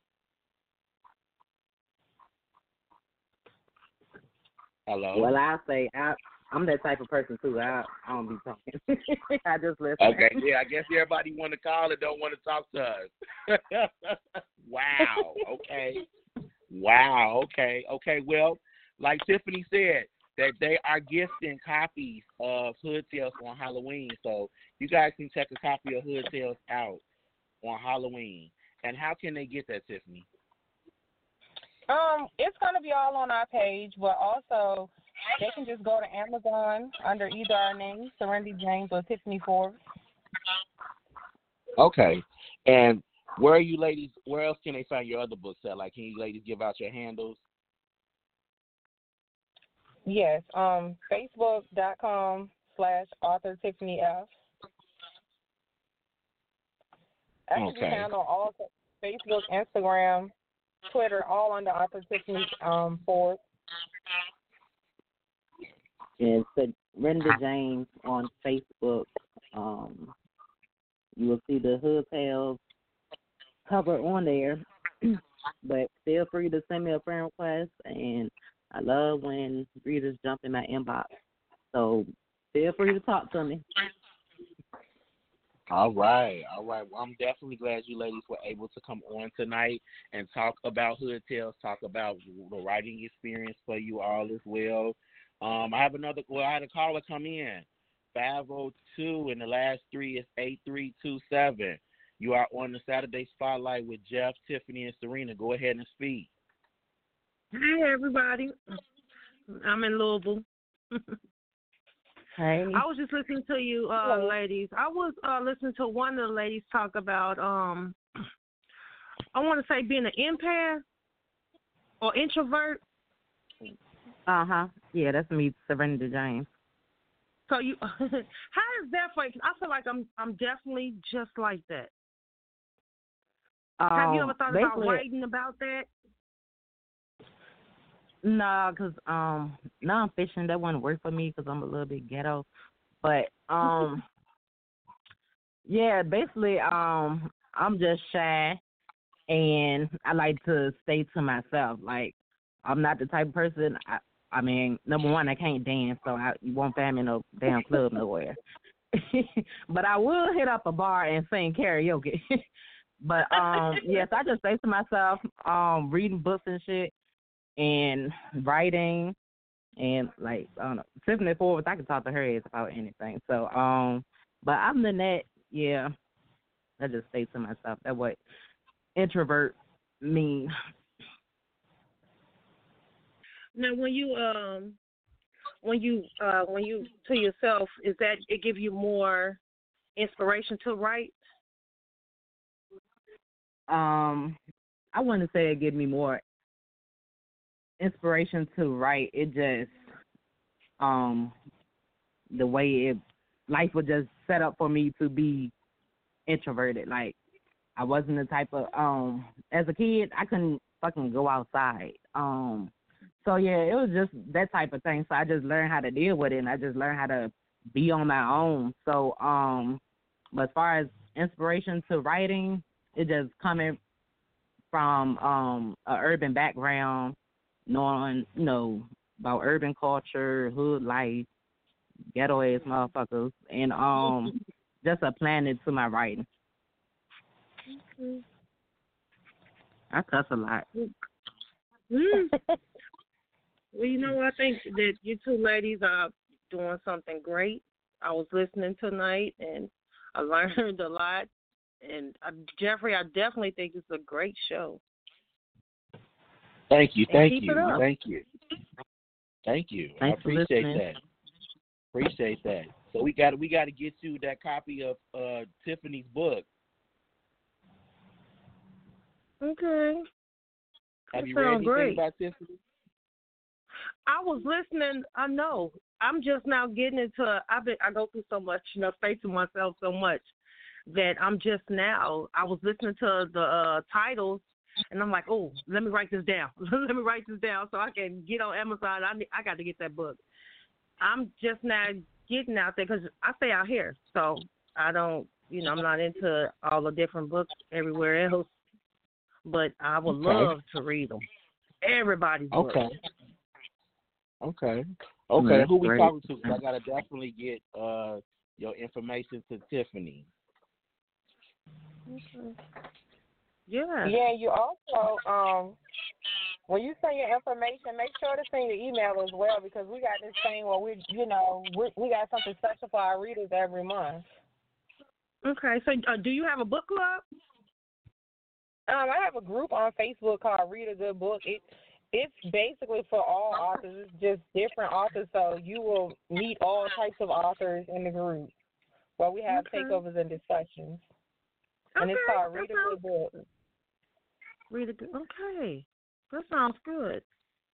Hello? Well, I say I, I'm that type of person too. I, I don't be talking. I just listen. Okay, yeah, I guess everybody want to call and don't want to talk to us. Wow, okay. Wow, okay, okay. Well, like Tiffany said, that they are gifting copies of Hood Tales on Halloween. So you guys can check a copy of Hood Tales out on Halloween. And how can they get that, Tiffany? Um, it's going to be all on our page, but also they can just go to Amazon under either our names, Serenity James or Tiffany Forbes. Okay. And where are you ladies, where else can they find your other books at? Like, can you ladies give out your handles? Yes, um, Facebook.com slash author Tiffany F. I can Okay. just handle all Facebook, Instagram, Twitter, all under author Tiffany um, Ford. And Serenity James on Facebook. Um, you will see the Hood Tales cover on there. But feel free to send me a friend request, and I love when readers jump in my inbox. So feel free to talk to me. All right, all right. Well, I'm definitely glad you ladies were able to come on tonight and talk about Hood Tales, talk about the writing experience for you all as well. Um, I have another, well, I had a caller come in, five oh two, and the last three is eight three two seven. You are on the Saturday Spotlight with Jeff, Tiffany, and Serena. Go ahead and speak. Hi, everybody. I'm in Louisville. Hey. I was just listening to you, uh, ladies. I was uh, listening to one of the ladies talk about, um, I want to say being an empath or introvert. Uh-huh. Yeah, that's me, Serenity James. So you, how is that for you? 'Cause I feel like I'm, I'm definitely just like that. Um, Have you ever thought about basically- writing about that? No, because um, nonfiction, that wouldn't work for me because I'm a little bit ghetto. But, um, yeah, basically, um, I'm just shy, and I like to stay to myself. Like, I'm not the type of person, I, I mean, number one, I can't dance, so I, you won't find me in no damn club nowhere. But I will hit up a bar and sing karaoke. But, um, yes, I just stay to myself, um, reading books and shit, and writing, and like I don't know, Tiffany Forbes, I can talk to her ass about anything. So, um, but other than that, yeah, I just stay to myself. That's what introvert mean. Now, when you um, when you uh, when you to yourself, is that it give you more inspiration to write? Um, I wouldn't say it give me more inspiration to write. It just um the way it life was just set up for me to be introverted. Like, I wasn't the type of um as a kid I couldn't fucking go outside. Um so yeah, it was just that type of thing. So I just learned how to deal with it, and I just learned how to be on my own. So um but as far as inspiration to writing, it just coming from um a urban background, knowing, you know, about urban culture, hood life, ghetto ass motherfuckers, and um just applying it to my writing. Mm-hmm. I cuss a lot. Mm. Well, you know, I think that you two ladies are doing something great. I was listening tonight, and I learned a lot. And uh, Jeffrey, I definitely think it's a great show. Thank you, And thank keep you, it up. thank you, thank you. Thanks I for appreciate listening. that. Appreciate that. So we got we got to get you that copy of uh, Tiffany's book. Okay. Have That you read sounds anything great. about Tiffany? I was listening. I know. I'm just now getting into. I've been. I go through so much, you know, facing myself so much that I'm just now. I was listening to the uh, titles, and I'm like, oh, let me write this down. Let me write this down so I can get on Amazon. I need, I got to get that book. I'm just now getting out there because I stay out here, so I don't. You know, I'm not into all the different books everywhere else, but I would Okay. love to read them. Everybody's books. Okay. Okay. Okay. That's Who we great. talking to? 'Cause I gotta definitely get uh your information to Tiffany. Okay. Yeah. Yeah, you also, um, when you send your information, make sure to send your email as well because we got this thing where we, you know, we, we got something special for our readers every month. Okay. So, uh, do you have a book club? Um, I have a group on Facebook called Read a Good Book. It it's basically for all authors. It's just different authors, so you will meet all types of authors in the group where we have Okay. takeovers and discussions. And it's Okay, called that Read a sounds- Good Book. Read a good. Okay. That sounds good.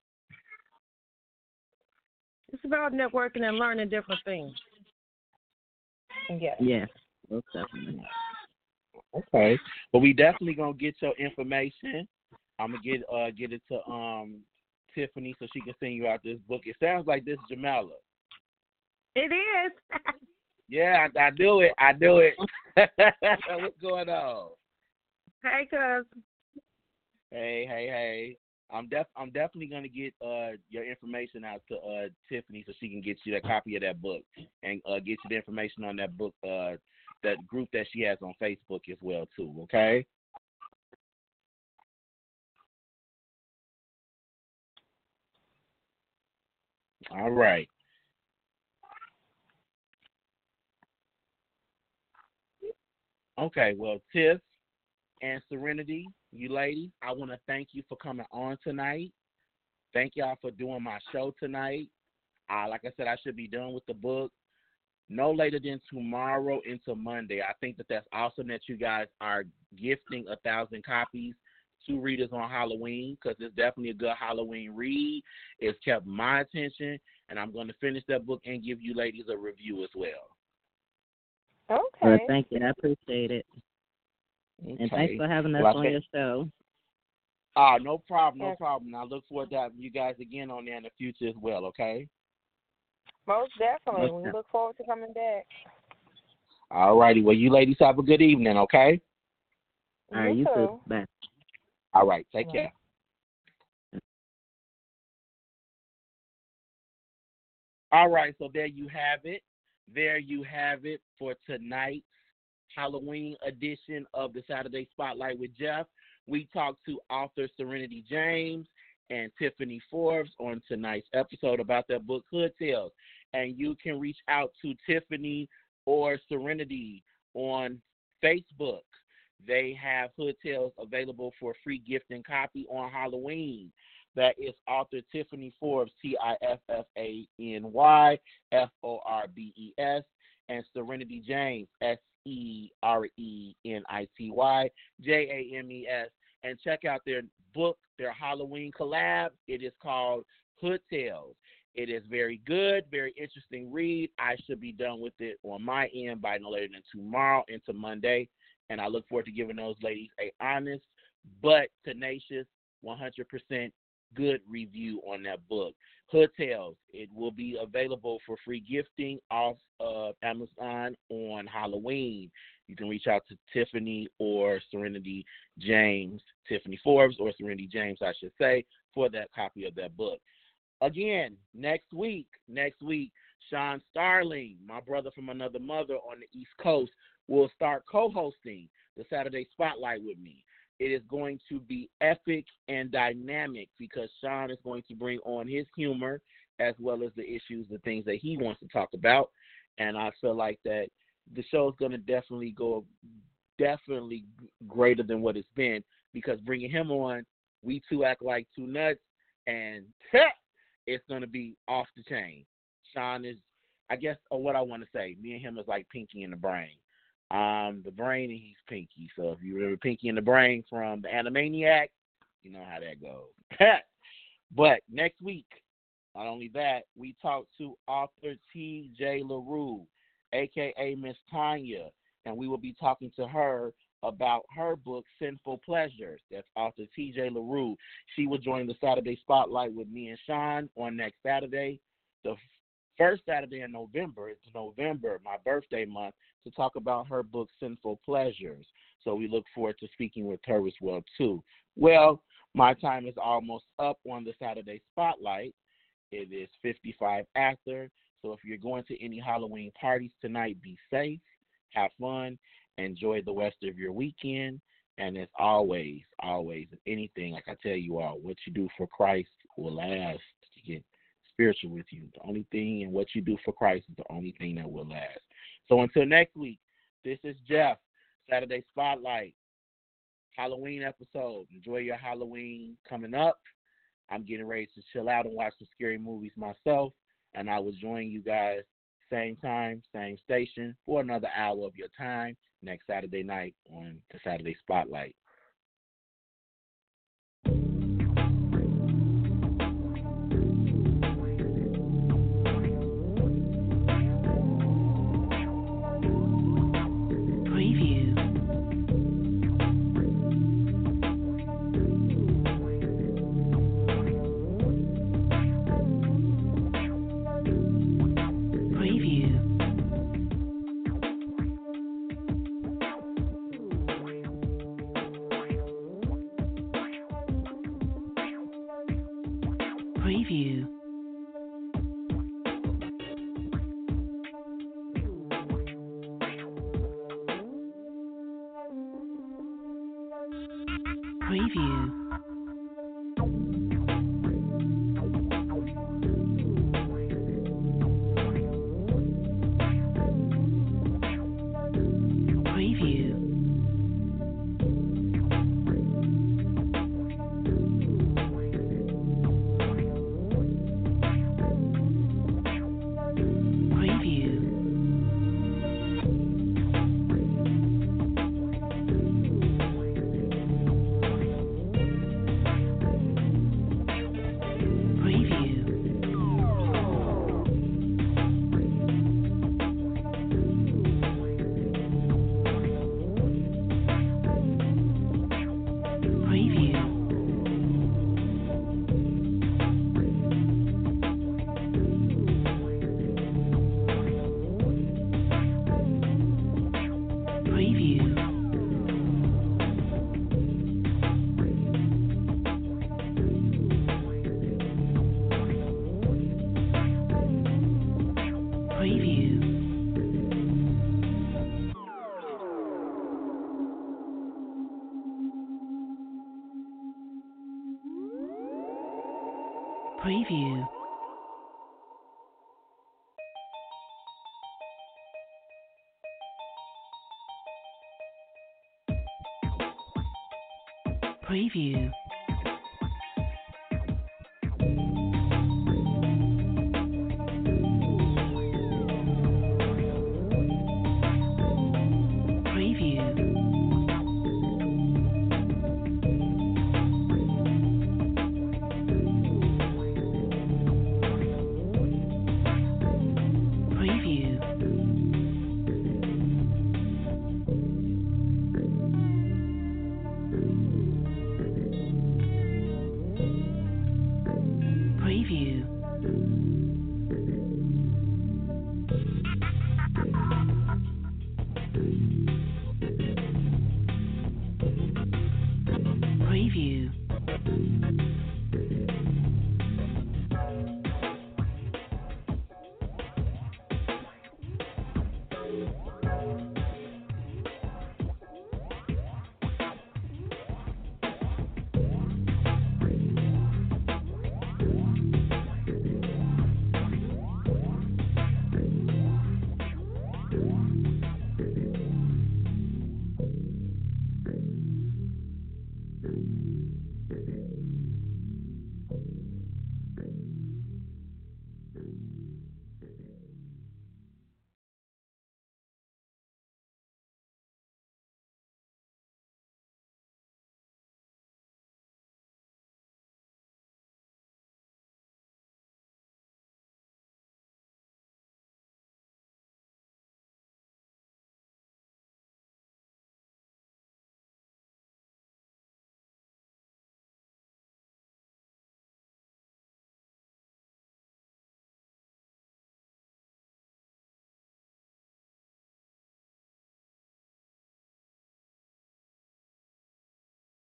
It's about networking and learning different things. Yes. Yes, most definitely. Okay. But we definitely gonna get your information. I'm gonna get uh get it to um Tiffany so she can send you out this book. It sounds like this is Jamala. It is. Yeah, I, I knew it. I knew it. What's going on? Hey, cuz. Hey, hey, hey. I'm def I'm definitely gonna get uh your information out to uh Tiffany so she can get you a copy of that book and uh get you the information on that book uh that group that she has on Facebook as well too, okay? All right. Okay, well, Tiff and Serenity, you ladies, I want to thank you for coming on tonight. Thank y'all for doing my show tonight. Uh, like I said, I should be done with the book no later than tomorrow into Monday. I think that that's awesome that you guys are gifting a thousand copies to readers on Halloween because it's definitely a good Halloween read. It's kept my attention, and I'm going to finish that book and give you ladies a review as well. Okay. Well, thank you. I appreciate it. Okay. And thanks for having us Well, I on think- your show. Ah, no problem, no Yes. problem. I look forward to having you guys again on there in the future as well, okay? Most definitely. Most We look forward to coming back. All righty. Well, you ladies have a good evening, okay? All right, You you too. too. Bye. All right. Take Bye. care. All right. So there you have it. There you have it for tonight's Halloween edition of the Saturday Spotlight with Jeff. We talked to author Serenity James and Tiffany Forbes on tonight's episode about their book Hood Tales. And you can reach out to Tiffany or Serenity on Facebook. They have Hood Tales available for free gift and copy on Halloween. That is author Tiffany Forbes, T I F F A N Y F O R B E S, and Serenity James, S E R E N I T Y J A M E S. And check out their book, their Halloween collab. It is called Hood Tales. It is very good, very interesting read. I should be done with it on my end by no later than tomorrow into Monday. And I look forward to giving those ladies a honest but tenacious one hundred percent good review on that book. Hood Tales. It will be available for free gifting off of Amazon on Halloween. You can reach out to Tiffany or Serenity James, Tiffany Forbes or Serenity James, I should say, for that copy of that book. Again, next week, next week, Sean Starling, my brother from another mother on the East Coast, will start co-hosting the Saturday Spotlight with me. It is going to be epic and dynamic because Sean is going to bring on his humor as well as the issues, the things that he wants to talk about. And I feel like that the show is going to definitely go definitely greater than what it's been because bringing him on, we two act like two nuts, and it's going to be off the chain. Sean is, I guess, or what I want to say, me and him is like Pinky and the Brain. Um, the Brain and he's Pinky. So if you remember Pinky and the Brain from the Animaniacs, you know how that goes. But next week, Not only that, we talked to author T J LaRue, a k a. Miss Tanya, and we will be talking to her about her book, Sinful Pleasures. That's author T J LaRue. She will join the Saturday Spotlight with me and Sean on next Saturday. The first Saturday in November, it's November, my birthday month, to talk about her book, Sinful Pleasures. So we look forward to speaking with her as well, too. Well, my time is almost up on the Saturday Spotlight. It is fifty-five after. So if you're going to any Halloween parties tonight, be safe, have fun, enjoy the rest of your weekend. And as always, always, anything, like I tell you all, what you do for Christ will last. To get spiritual with you. The only thing and what you do for Christ is the only thing that will last. So until next week, this is Jeff, Saturday Spotlight, Halloween episode. Enjoy your Halloween coming up. I'm getting ready to chill out and watch some scary movies myself, and I will join you guys same time, same station for another hour of your time next Saturday night on the Saturday Spotlight. Preview. Preview. Preview. Preview. Preview.